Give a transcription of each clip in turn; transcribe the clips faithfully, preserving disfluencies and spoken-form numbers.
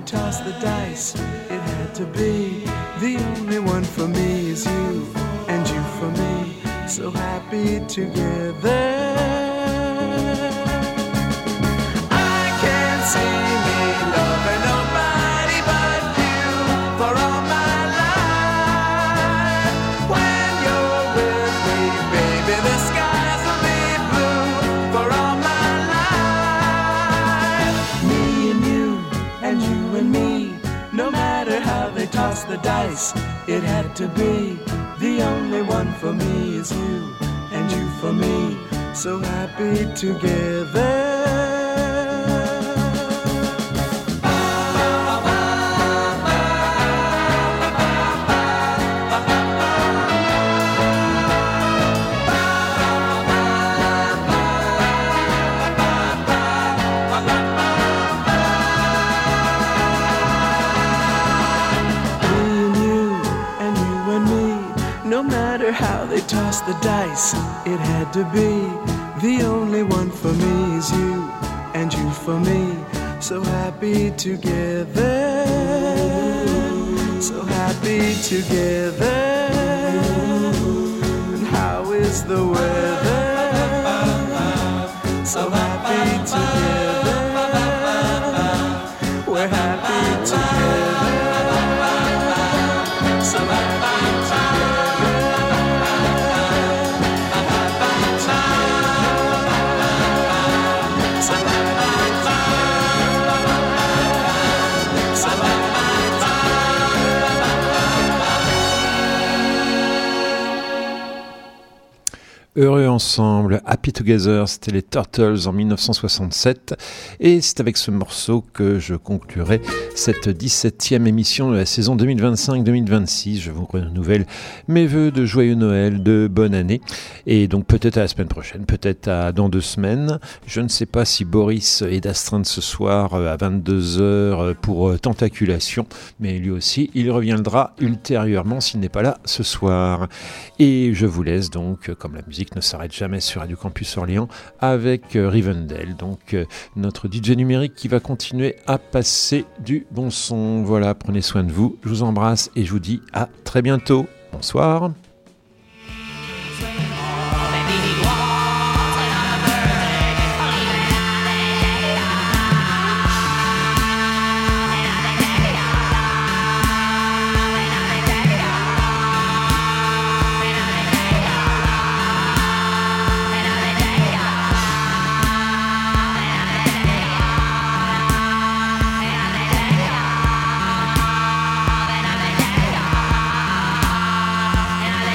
they tossed the dice. It had to be. The only one for me is you, and you for me. So happy together. I can't see me loving nobody but you for all my life. When you're with me, baby, the skies will be blue for all my life. Me and you, and you and me, no matter how they toss the dice, it had to be. The only one for me is you, and you for me, so happy together. How they tossed the dice, it had to be. The only one for me is you, and you for me, so happy together. So happy together. And how is the weather? So happy together. We're happy together. So happy together. Heureux ensemble, Happy Together, c'était les Turtles en dix-neuf cent soixante-sept, et c'est avec ce morceau que je conclurai cette dix-septième émission de la saison deux mille vingt-cinq deux mille vingt-six. Je vous renouvelle mes vœux de joyeux Noël, de bonne année, et donc peut-être à la semaine prochaine, peut-être à dans deux semaines. Je ne sais pas si Boris est d'astreinte ce soir à vingt-deux heures pour Tentaculation, mais lui aussi, il reviendra ultérieurement s'il n'est pas là ce soir. Et je vous laisse donc, comme la musique ne s'arrête jamais sur Radio Campus Orléans, avec Rivendell, donc notre D J numérique qui va continuer à passer du bon son. Voilà, prenez soin de vous, je vous embrasse et je vous dis à très bientôt. Bonsoir. And I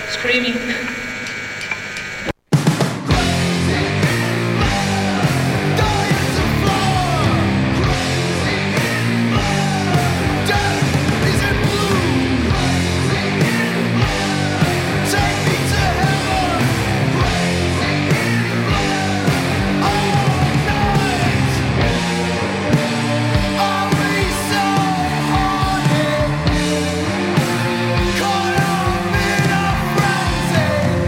screaming. Caught up in a frenzy.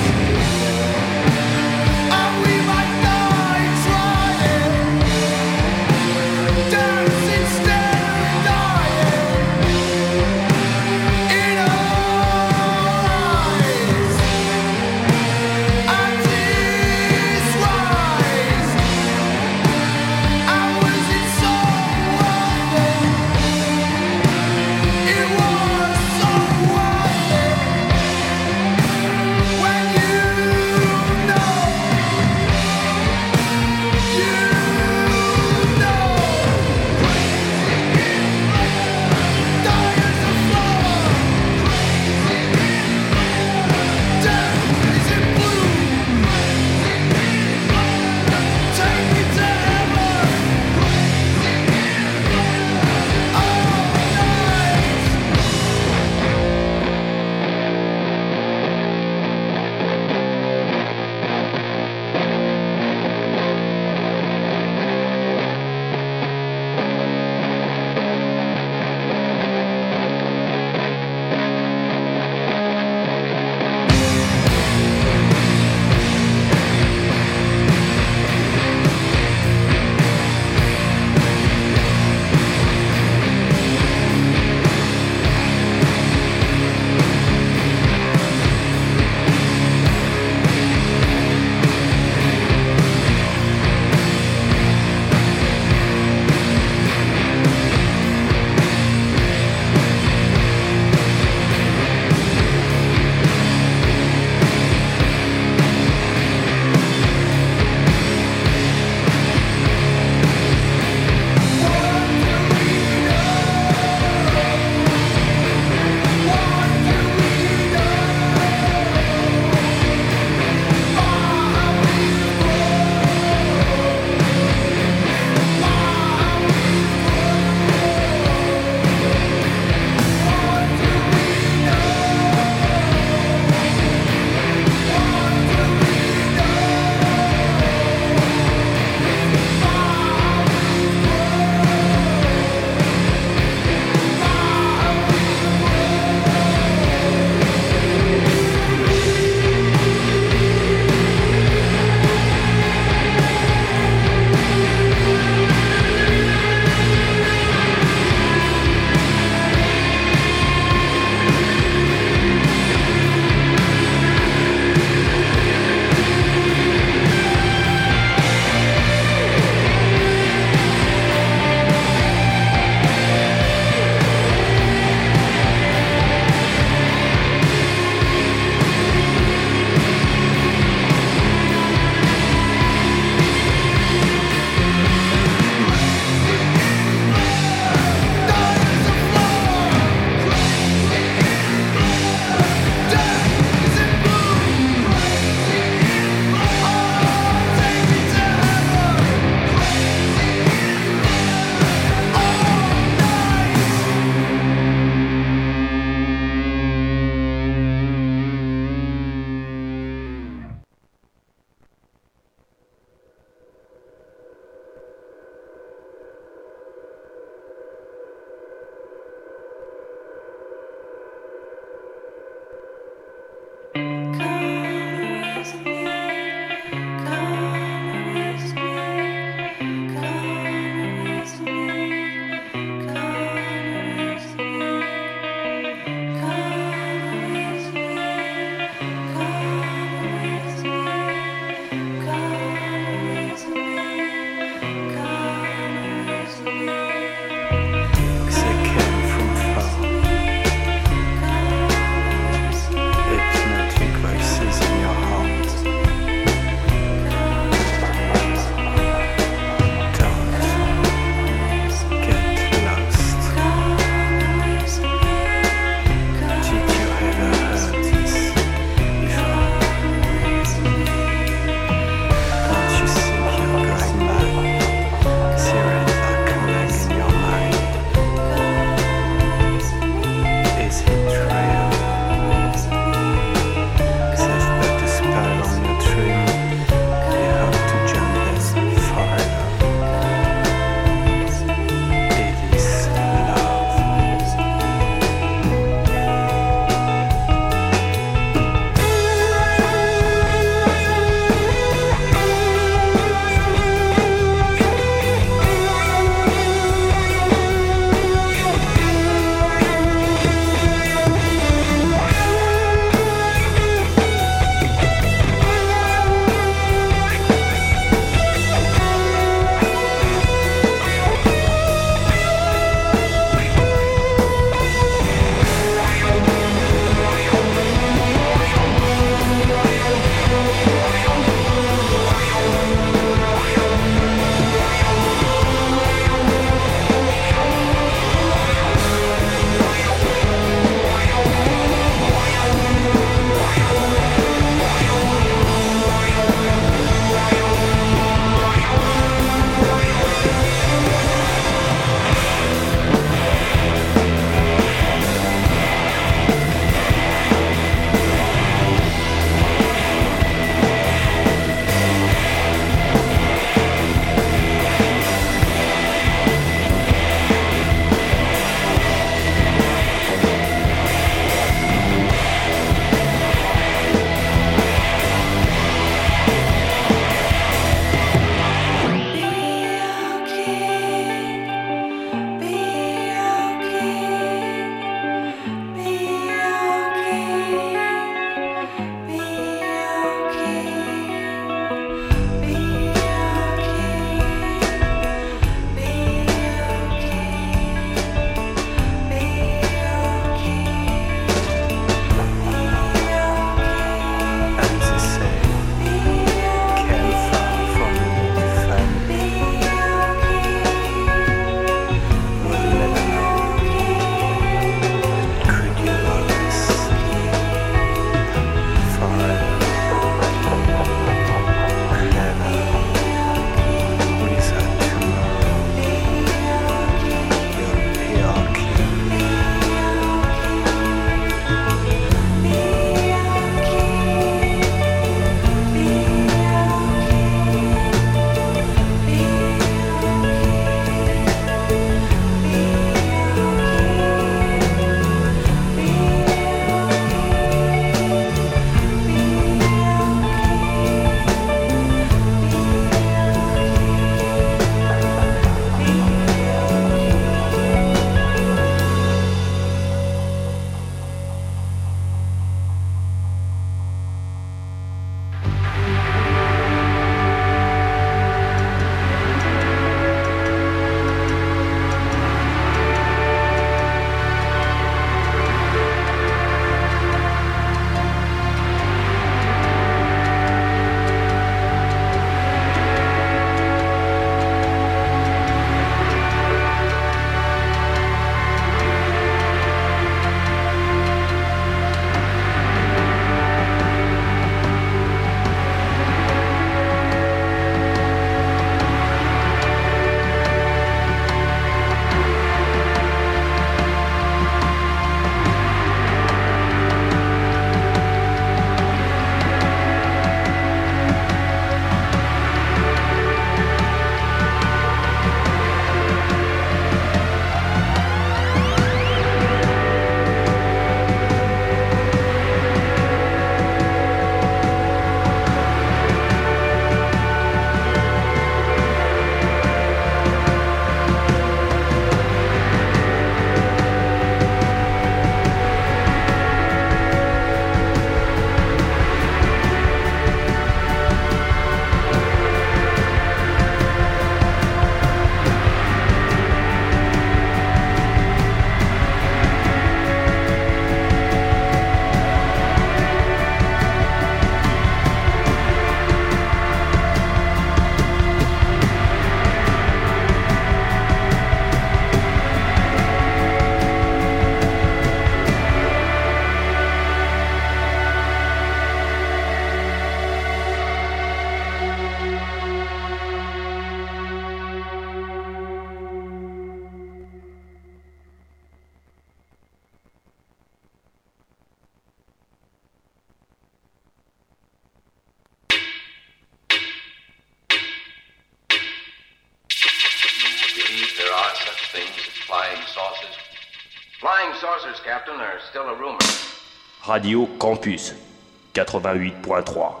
are such things as flying saucers. Flying saucers, Captain, are still a rumor. Radio Campus quatre-vingt-huit point trois.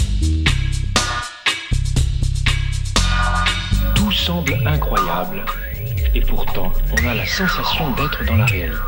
Tout semble incroyable, et pourtant, on a la sensation d'être dans la réalité.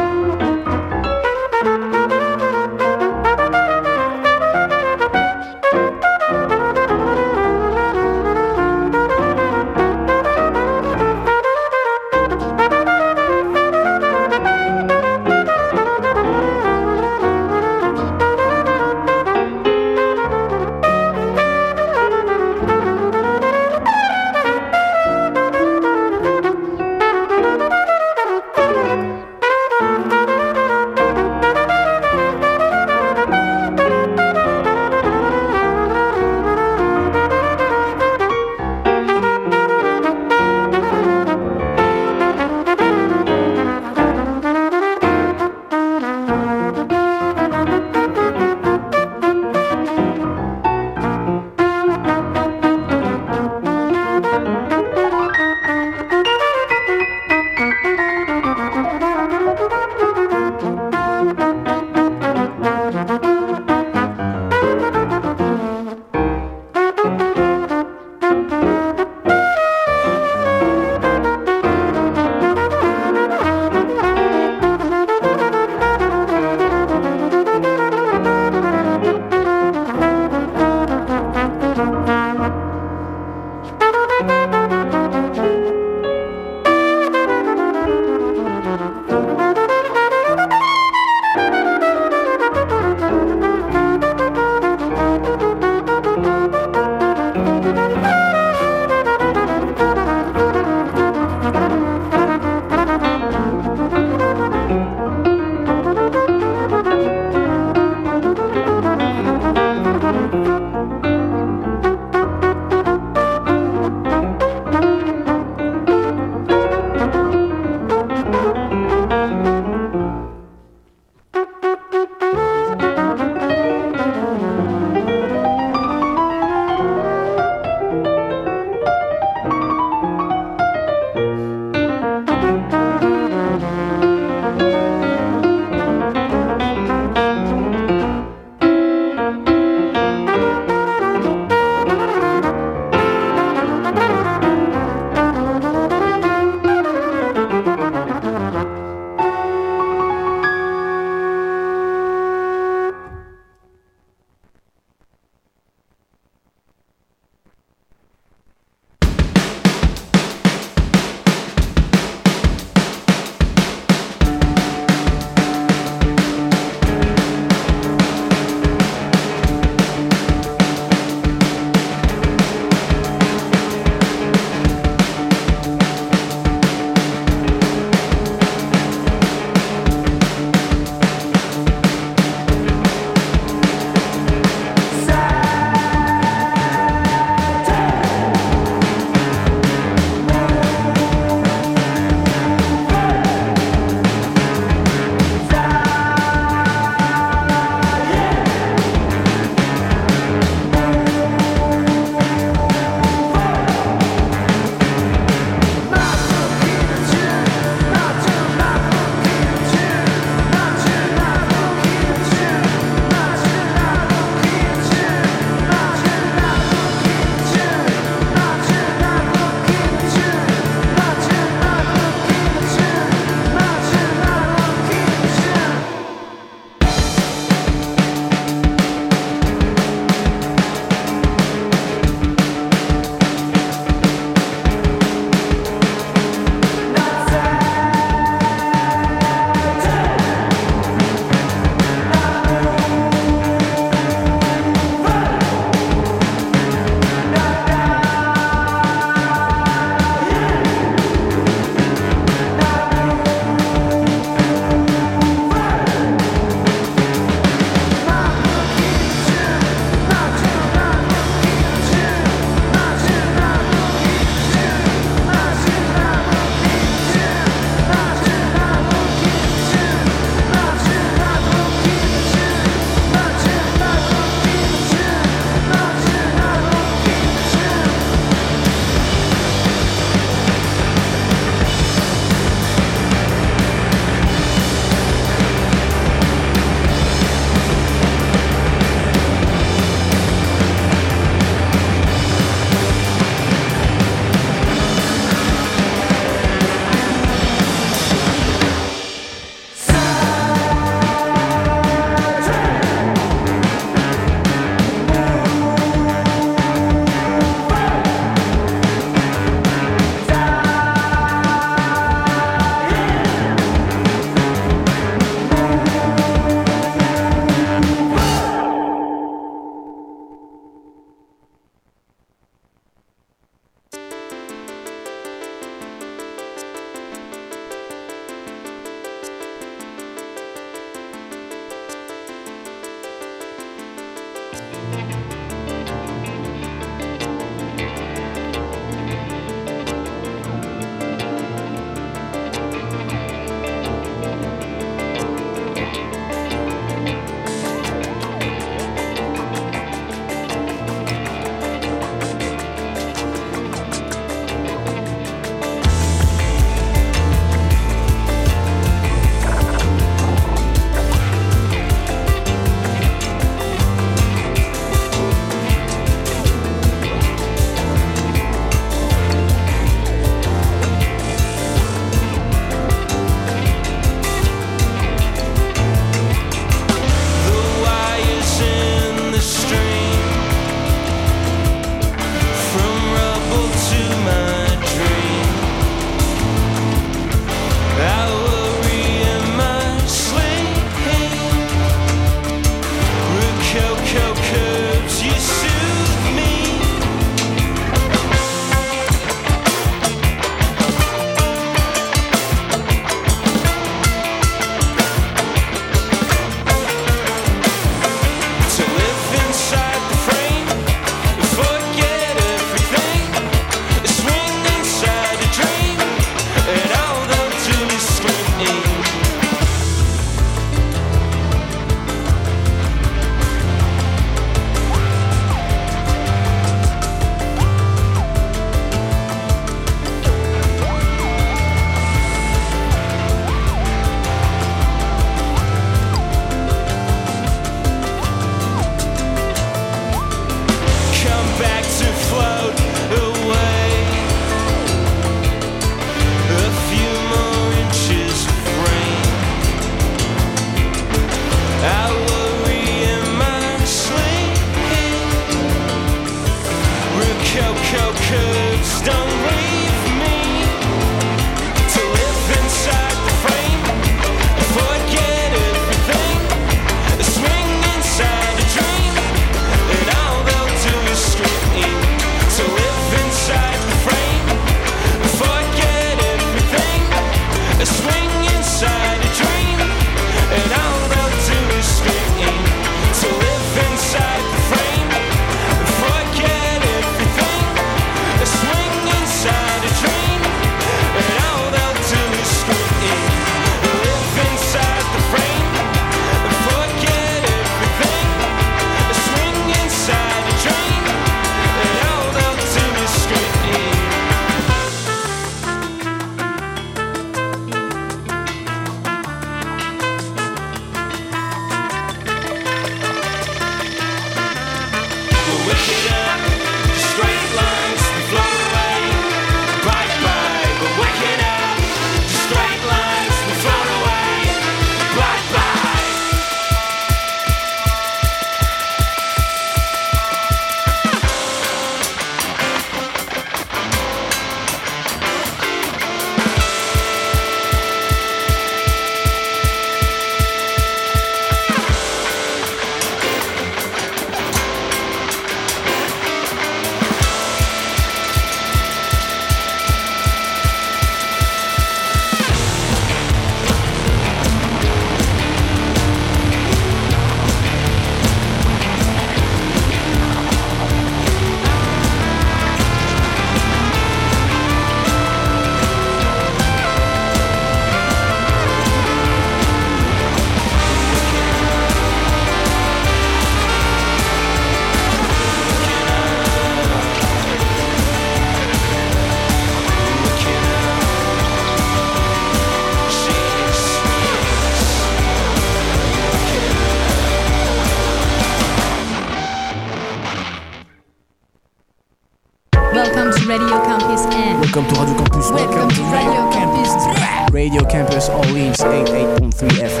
Radio Campus N. Welcome to Radio Campus. Welcome, Welcome to Radio Campus. Campus. Radio Campus Orleans eighty-eight point three F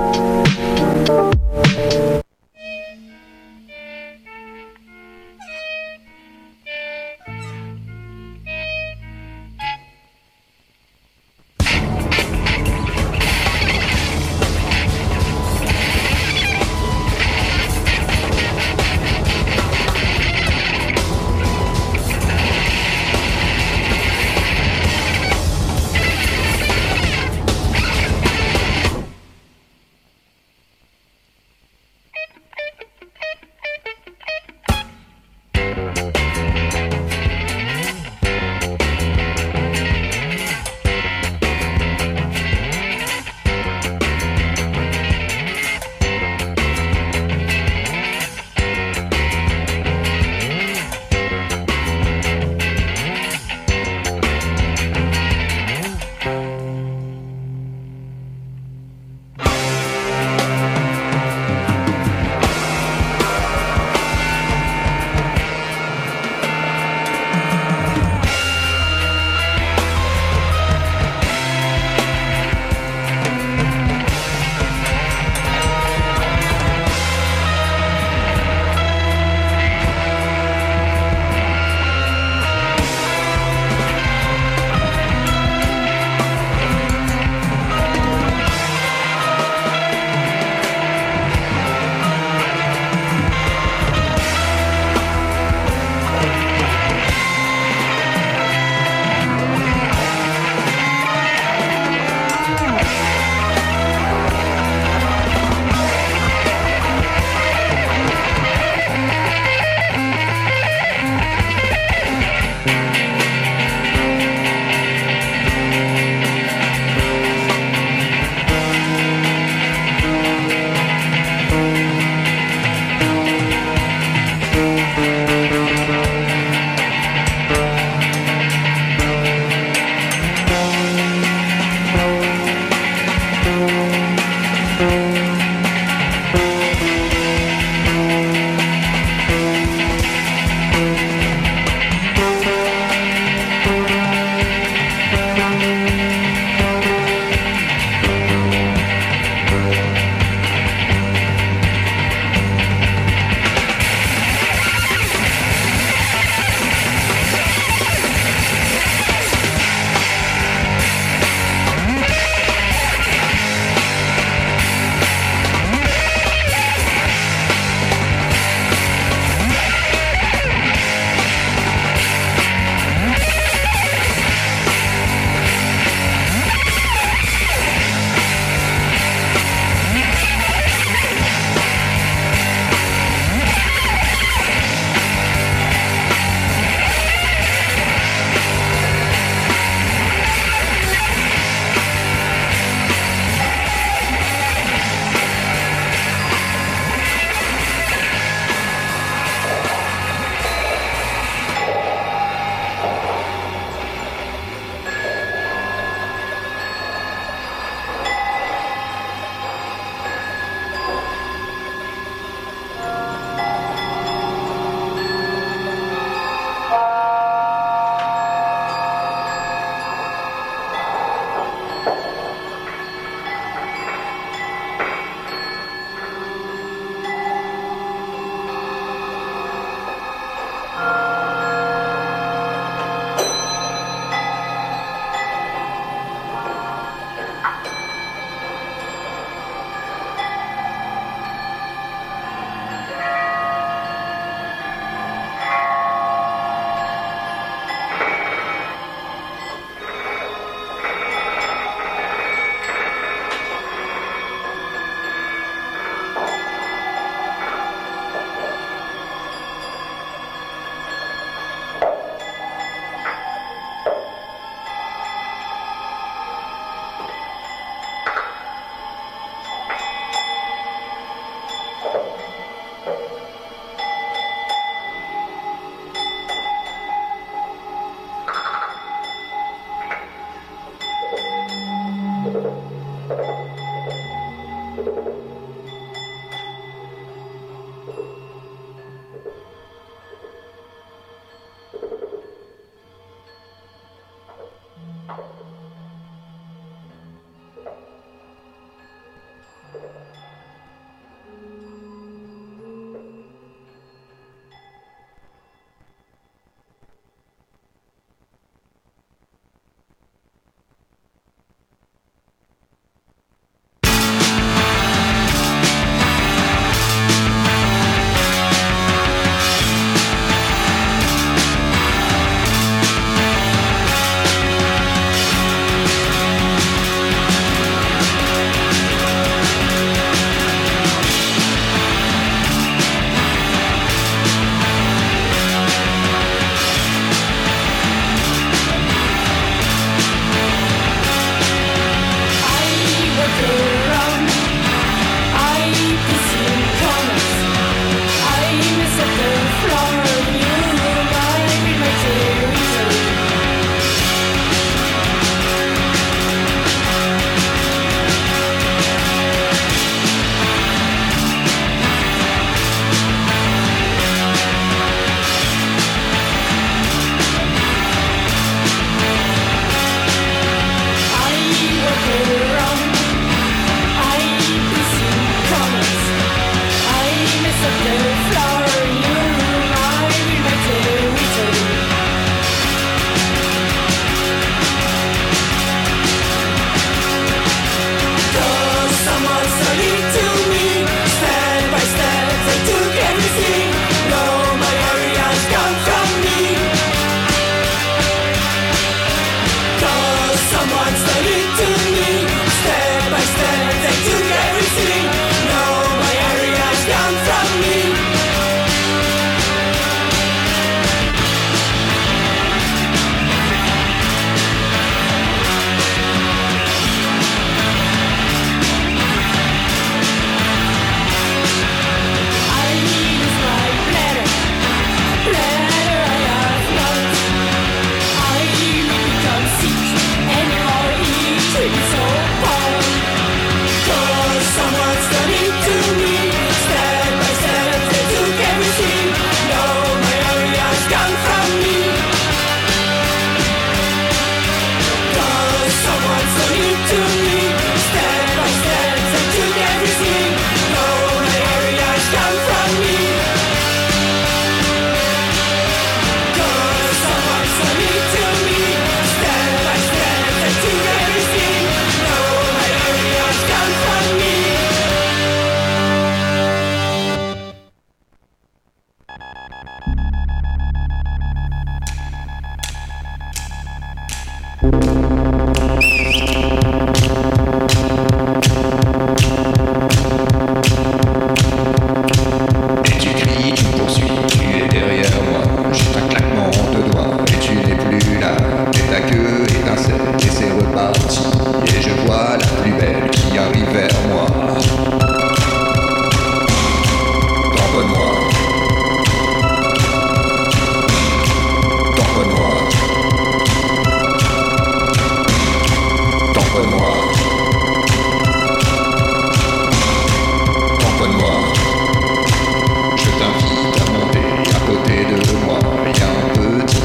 M.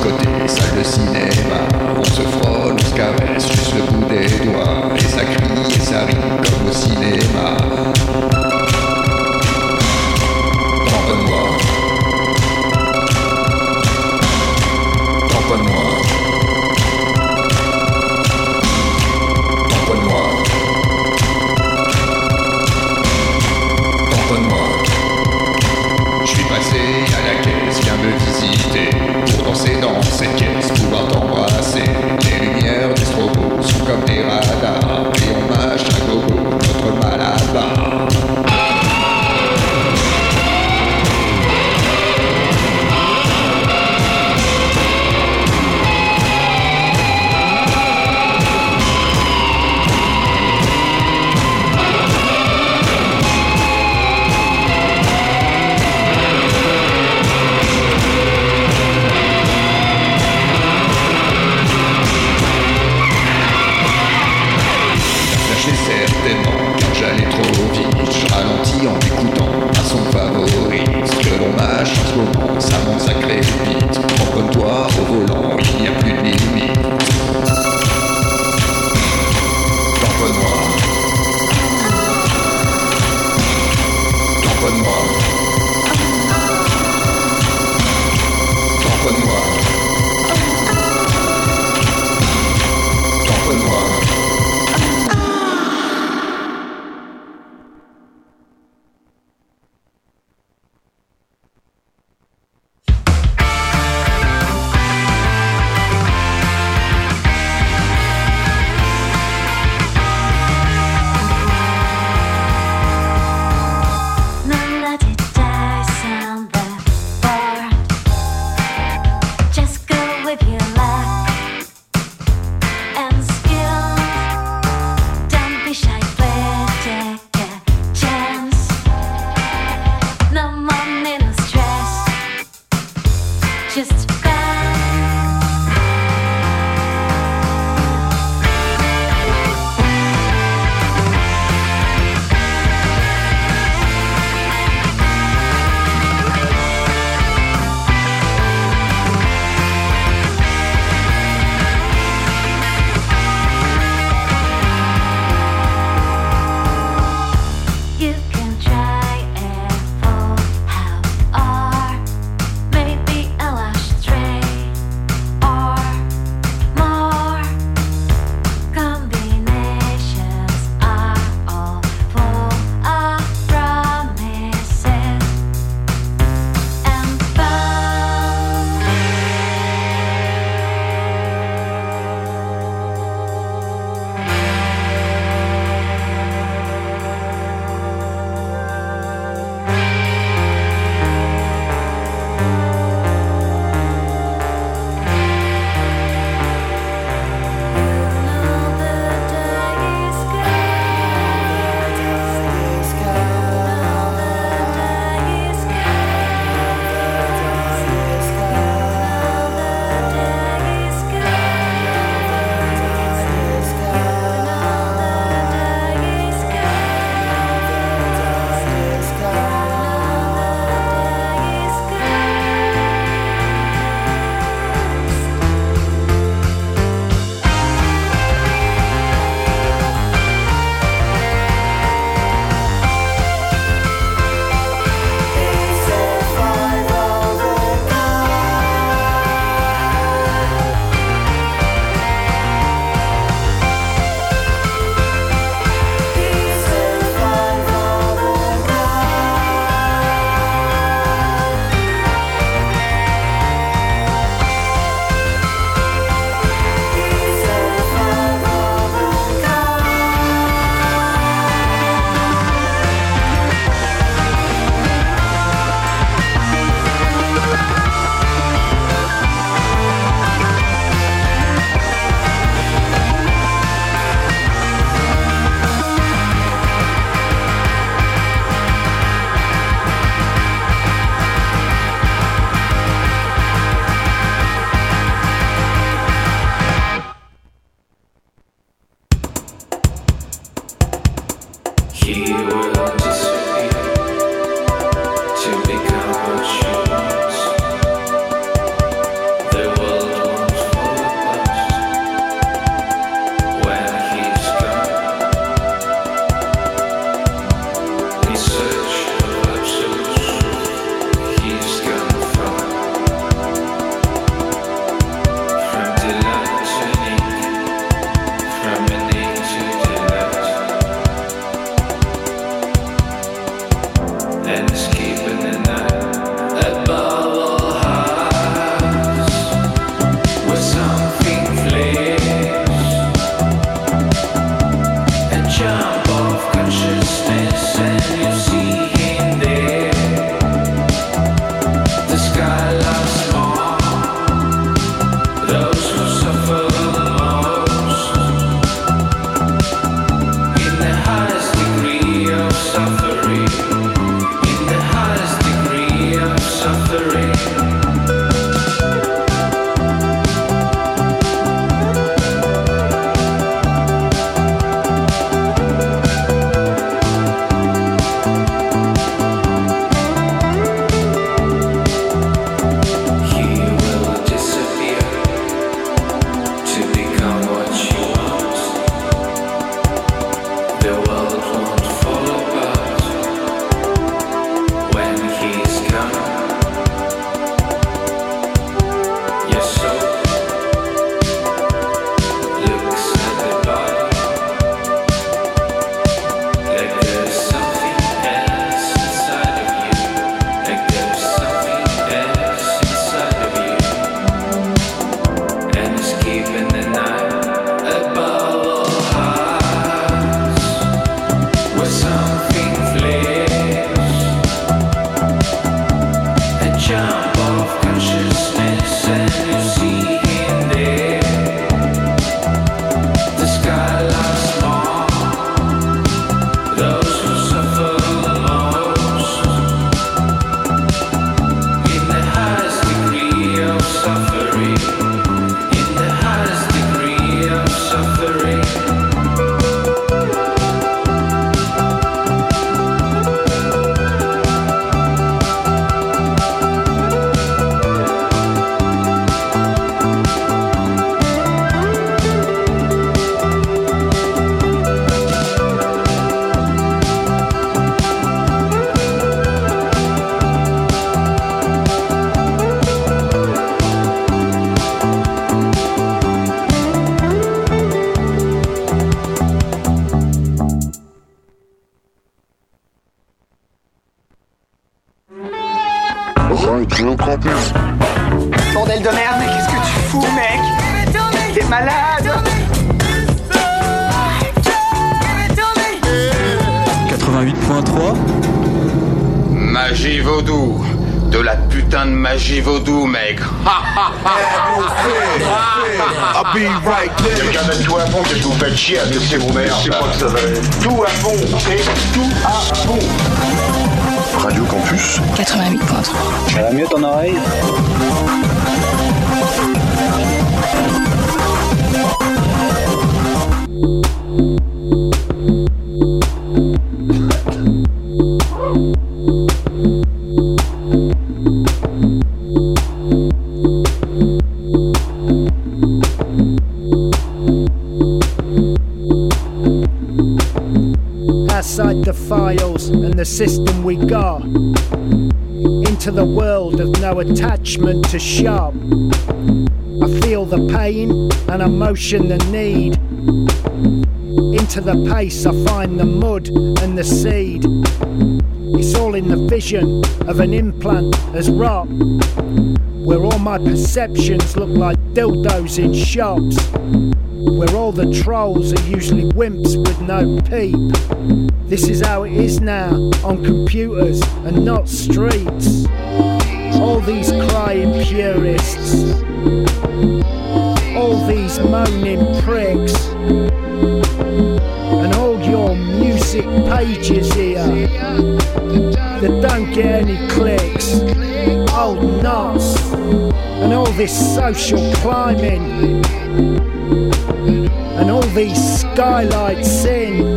côté, salle de cinéma. On se frôle, on se caresse, juste le bout des doigts. Et ça crie et ça rit comme au cinéma. Tamponne-moi. Tamponne-moi. Tamponne-moi. Tamponne-moi. Je suis passé à la caisse, viens me visiter. Pour danser dans cette caisse, pouvoir t'embrasser. Les lumières du strobo sont comme des radars. Et on mâche à gogo notre malabar. Certainement, car j'allais trop vite. Je ralentis en écoutant un son favori. Ce que l'on mâche en ce moment, ça monte, ça crépite. Tamponne-toi au volant, il n'y a plus de limite. Tamponne-moi. Tamponne-moi. Tamponne-moi. Tamponne-moi. bordel de merde, mais qu'est-ce que tu fous, mec? T'es malade. quatre-vingt-huit point trois. Magie vaudou. De la putain de magie vaudou, mec. I'll be right there. Quelqu'un met tout à fond, qu'est-ce que vous faites chier à laisser vos mères? Je sais pas que ça va être. Tout à fond, c'est tout à fond. Radio Campus quatre-vingt-huit point trois. Ça va mieux ton oreille? Outside the files and the system we got, into the world of no attachment to shop. I feel the pain and emotion, the need. Into the pace I find the mud and the seed. It's all in the vision of an implant as rock, where all my perceptions look like dildos in shops, where all the trolls are usually wimps with no peep. This is how it is now, on computers and not streets. All these crying purists, all these moaning pricks, and all your music pages here that don't get any clicks. Old nuts, and all this social climbing, and all these skylights in,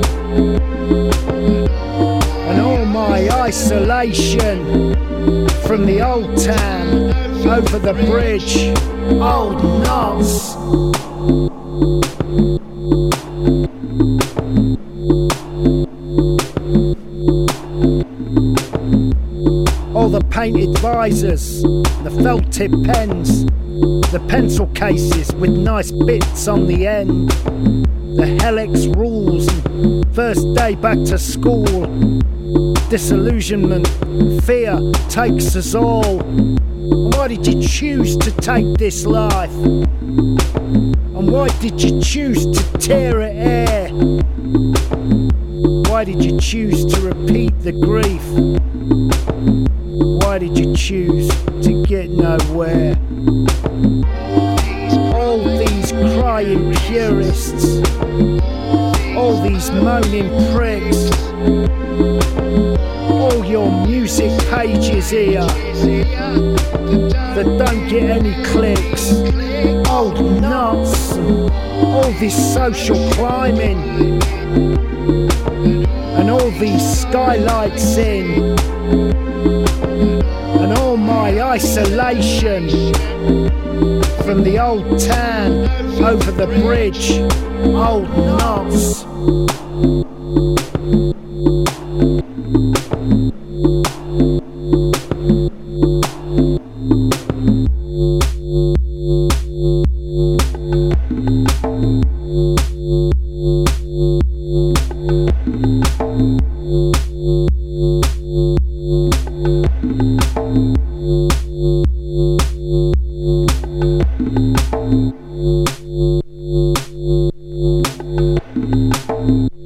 and all my isolation from the old town over the bridge. Old nuts. All the painted visors, the felt tip pens, the pencil cases with nice bits on the end, the Helix rules, first day back to school, disillusionment, fear takes us all. Why did you choose to take this life? And why did you choose to tear it air? Why did you choose to repeat the grief? Why did you choose to get nowhere? All these crying purists, all these moaning pricks, all your music pages here that don't get any clicks. Old nuts, all this social climbing, and all these skylights in, and all my isolation from the old town over the bridge. Old nuts. Thank you.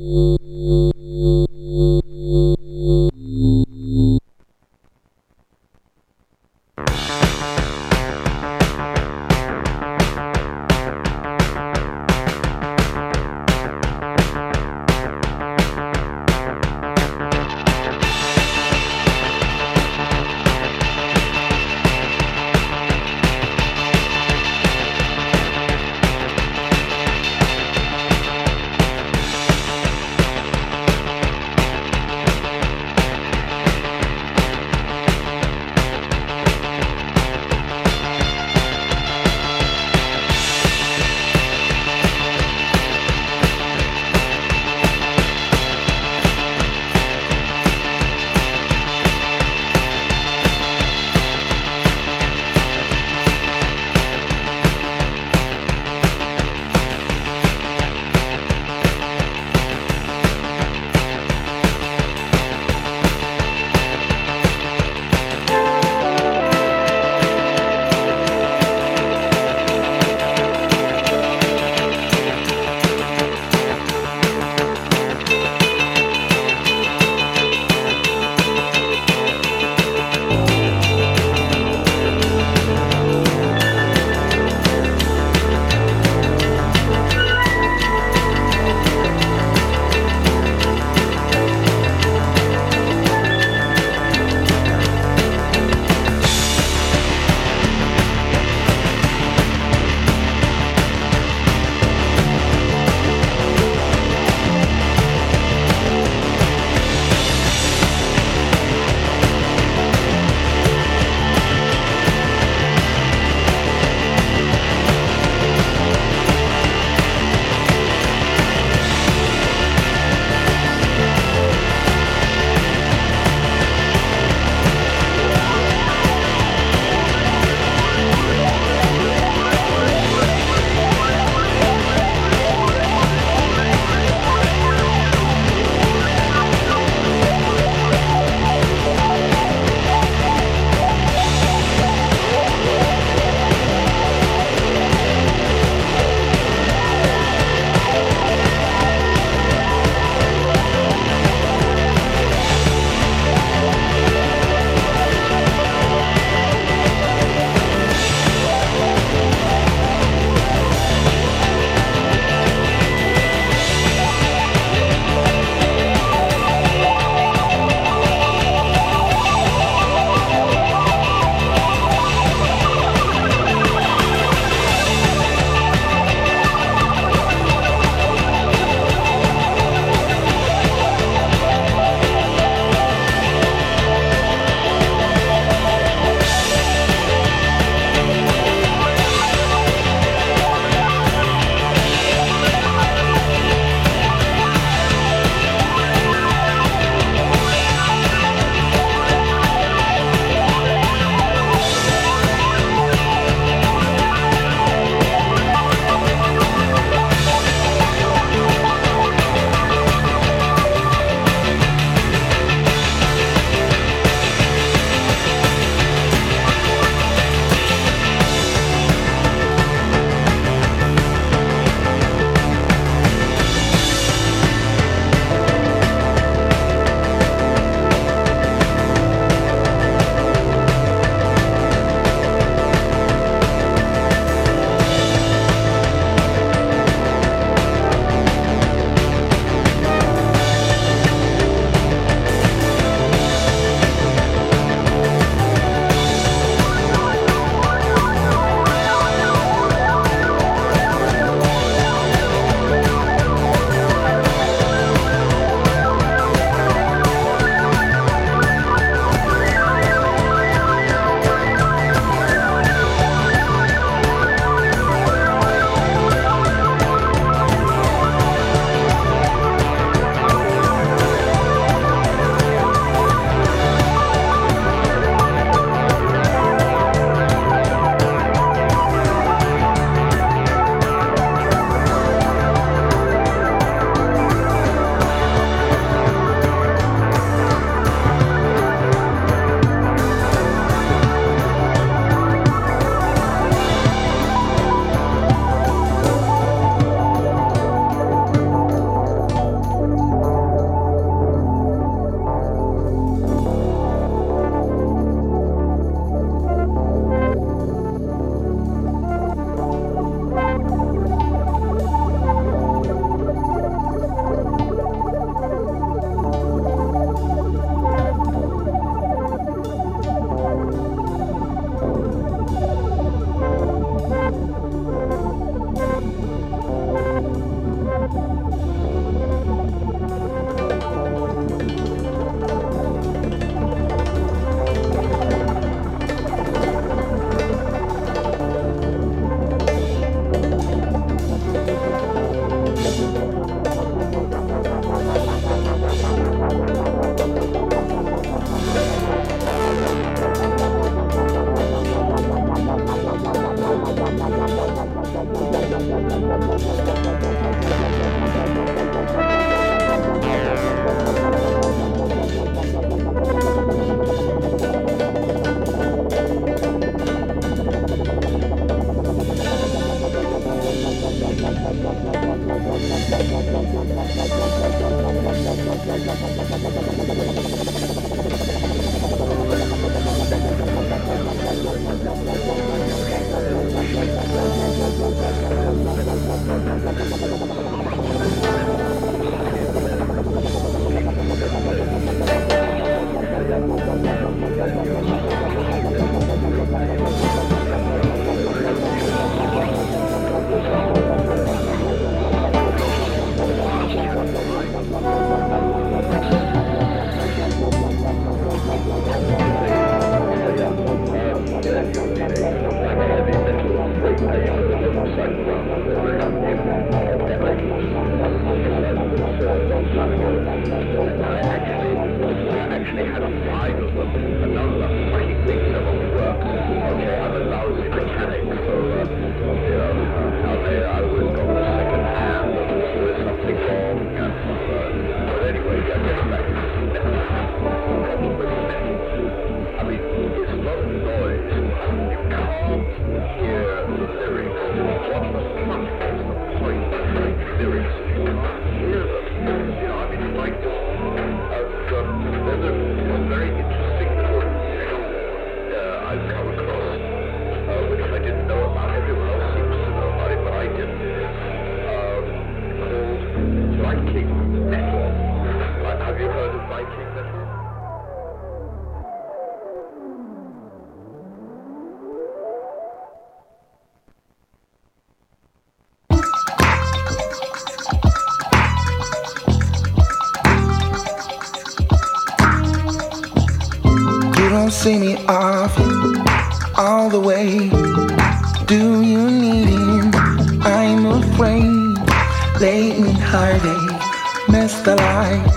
see me often, all the way. Do you need him? I'm afraid. Late me heartache, missed the light.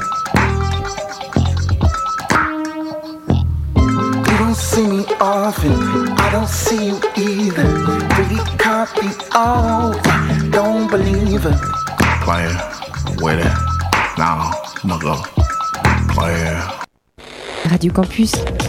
You don't see me often, I don't see you either. Really copy, oh, don't believe it. Player, with it, now, I'ma go. Player. Radio Campus.